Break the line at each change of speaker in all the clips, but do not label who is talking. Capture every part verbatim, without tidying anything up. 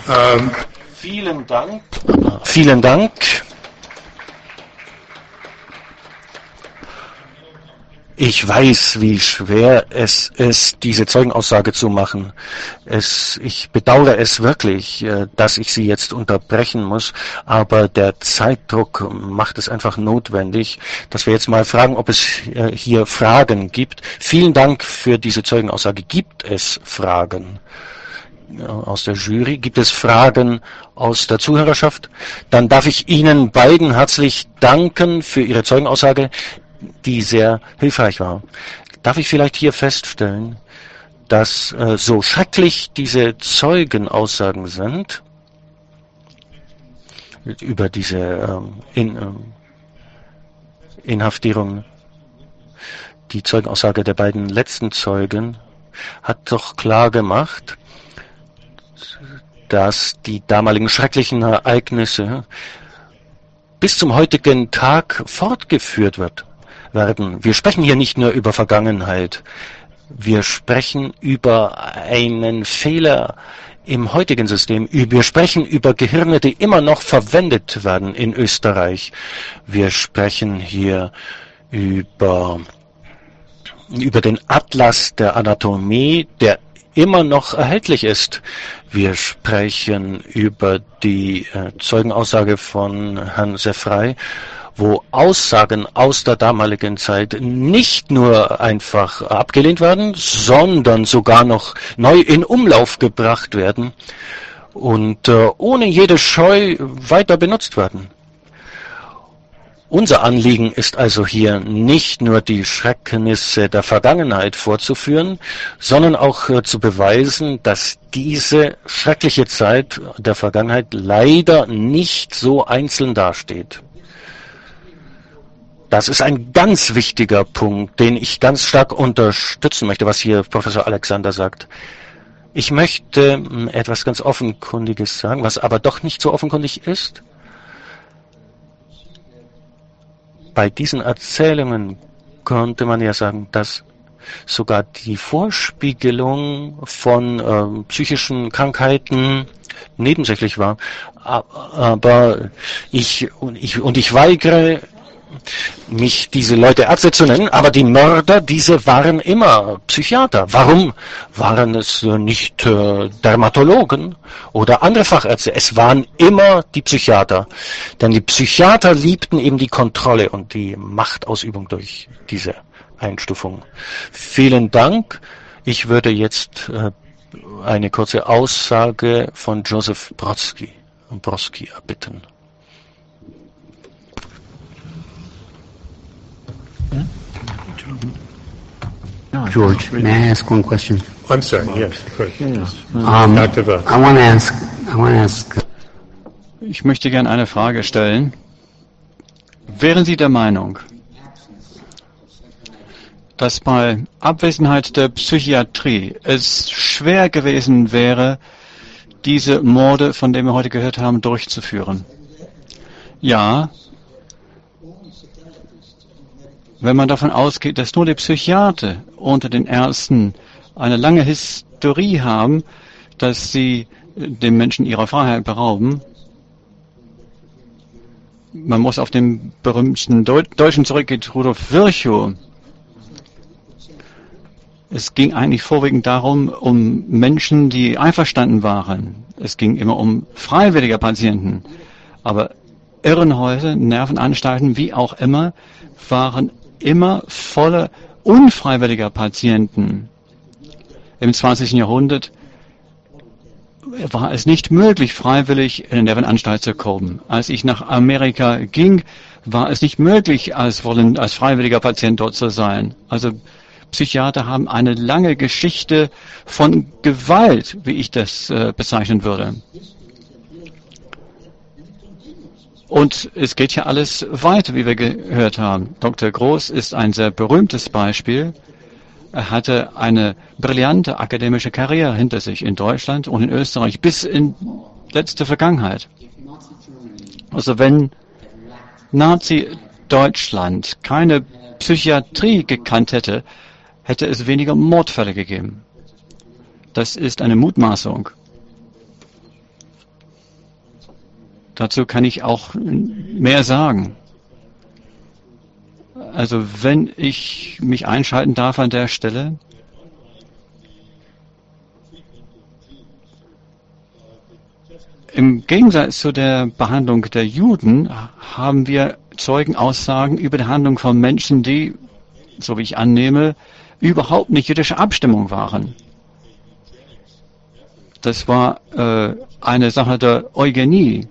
Ähm, vielen Dank. Vielen Dank. Ich weiß, wie schwer es ist, diese Zeugenaussage zu machen. Es, ich bedauere es wirklich, dass ich Sie jetzt unterbrechen muss, aber der Zeitdruck macht es einfach notwendig, dass wir jetzt mal fragen, ob es hier Fragen gibt. Vielen Dank für diese Zeugenaussage. Gibt es Fragen aus der Jury? Gibt es Fragen aus der Zuhörerschaft? Dann darf ich Ihnen beiden herzlich danken für Ihre Zeugenaussage, die sehr hilfreich war. Darf ich vielleicht hier feststellen, dass äh, so schrecklich diese Zeugenaussagen sind, über diese ähm, in, äh, Inhaftierung, die Zeugenaussage der beiden letzten Zeugen hat doch klar gemacht, dass die damaligen schrecklichen Ereignisse bis zum heutigen Tag fortgeführt wird. werden. Wir sprechen hier nicht nur über Vergangenheit, wir sprechen über einen Fehler im heutigen System. Wir sprechen über Gehirne, die immer noch verwendet werden in Österreich. Wir sprechen hier über, über den Atlas der Anatomie, der immer noch erhältlich ist. Wir sprechen über die äh, Zeugenaussage von Herrn Sefrey, wo Aussagen aus der damaligen Zeit nicht nur einfach abgelehnt werden, sondern sogar noch neu in Umlauf gebracht werden und äh, ohne jede Scheu weiter benutzt werden. Unser Anliegen ist also hier nicht nur die Schrecknisse der Vergangenheit vorzuführen, sondern auch äh, zu beweisen, dass diese schreckliche Zeit der Vergangenheit leider nicht so einzeln dasteht. Das ist ein ganz wichtiger Punkt, den ich ganz stark unterstützen möchte, was hier Professor Alexander sagt. Ich möchte etwas ganz Offenkundiges sagen, was aber doch nicht so offenkundig ist. Bei diesen Erzählungen konnte man ja sagen, dass sogar die Vorspiegelung von äh, psychischen Krankheiten nebensächlich war. Aber ich und ich, und ich weigere mich, diese Leute Ärzte zu nennen, aber die Mörder, diese waren immer Psychiater. Warum waren es nicht äh, Dermatologen oder andere Fachärzte? Es waren immer die Psychiater. Denn die Psychiater liebten eben die Kontrolle und die Machtausübung durch diese Einstufung. Vielen Dank. Ich würde jetzt äh, eine kurze Aussage von Joseph Brodsky, Brodsky erbitten.
George, may I ask one question?
I'm sorry. Yes, of course. Yes.
Um, Doctor Vogt. I want to ask. I want to ask.
Ich möchte gerne eine Frage stellen. Wären Sie der Meinung, dass bei Abwesenheit der Psychiatrie es schwer gewesen wäre, diese Morde, von denen wir heute gehört haben, durchzuführen? Ja. Wenn man davon ausgeht, dass nur die Psychiater unter den Ärzten eine lange Historie haben, dass sie den Menschen ihrer Freiheit berauben. Man muss auf den berühmten Deu Deutschen zurückgehen, Rudolf Virchow. Es ging eigentlich vorwiegend darum, um Menschen, die einverstanden waren. Es ging immer um freiwillige Patienten. Aber Irrenhäuser, Nervenanstalten, wie auch immer, waren immer voller unfreiwilliger Patienten. Im zwanzigsten Jahrhundert war es nicht möglich, freiwillig in eine Nervenanstalt zu kommen. Als ich nach Amerika ging, war es nicht möglich, als, als freiwilliger Patient dort zu sein. Also Psychiater haben eine lange Geschichte von Gewalt, wie ich das äh, bezeichnen würde. Und es geht ja alles weiter, wie wir gehört haben. Doktor Groß ist ein sehr berühmtes Beispiel. Er hatte eine brillante akademische Karriere hinter sich in Deutschland und in Österreich bis in letzte Vergangenheit. Also wenn Nazi-Deutschland keine Psychiatrie gekannt hätte, hätte es weniger Mordfälle gegeben. Das ist eine Mutmaßung. dazu kann ich auch mehr sagen. Also wenn ich mich einschalten darf an der Stelle, im Gegensatz zu der Behandlung der Juden haben wir Zeugenaussagen über die Handlung von Menschen, die, so wie ich annehme, überhaupt nicht jüdische Abstimmung waren. Das war äh, eine Sache der Eugenie.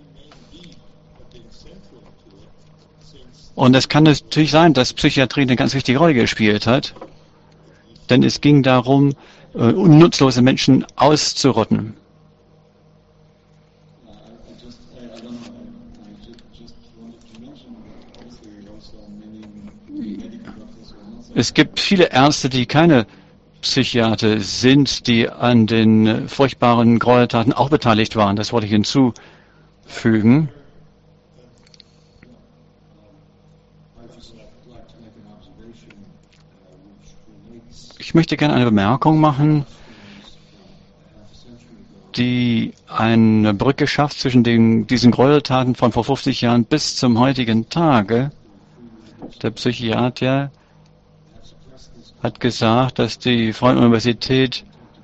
Und es kann natürlich sein, dass Psychiatrie eine ganz wichtige Rolle gespielt hat, denn es ging darum, äh, nutzlose Menschen auszurotten. Es gibt viele Ärzte, die keine Psychiater sind, die an den furchtbaren Gräueltaten auch beteiligt waren. Das wollte ich hinzufügen. Ich möchte gerne eine Bemerkung machen, die eine Brücke schafft zwischen den, diesen Gräueltaten von vor fünfzig Jahren bis zum heutigen Tage. Der Psychiater hat gesagt, dass die Freie-Universität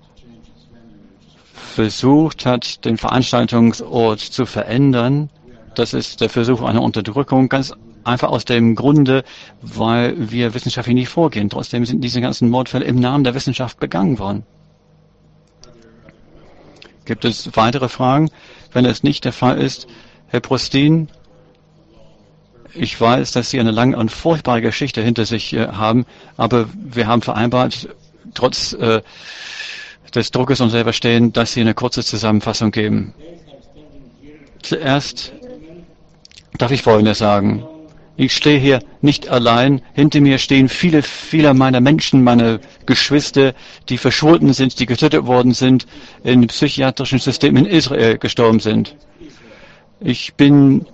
versucht hat, den Veranstaltungsort zu verändern. Das ist der Versuch einer Unterdrückung, ganz einfach aus dem Grunde, weil wir wissenschaftlich nicht vorgehen. Trotzdem sind diese ganzen Mordfälle im Namen der Wissenschaft begangen worden. Gibt es weitere Fragen? Wenn es nicht der Fall ist, Herr Prostin, ich weiß, dass Sie eine lange und furchtbare Geschichte hinter sich äh, haben, aber wir haben vereinbart, trotz äh, des Druckes und selber stehen, dass Sie eine kurze Zusammenfassung geben. Zuerst darf ich Folgendes sagen. Ich stehe hier nicht allein. Hinter mir stehen viele, viele meiner Menschen, meine Geschwister, die verschwunden sind, die getötet worden sind, in psychiatrischen Systemen in Israel gestorben sind. Ich bin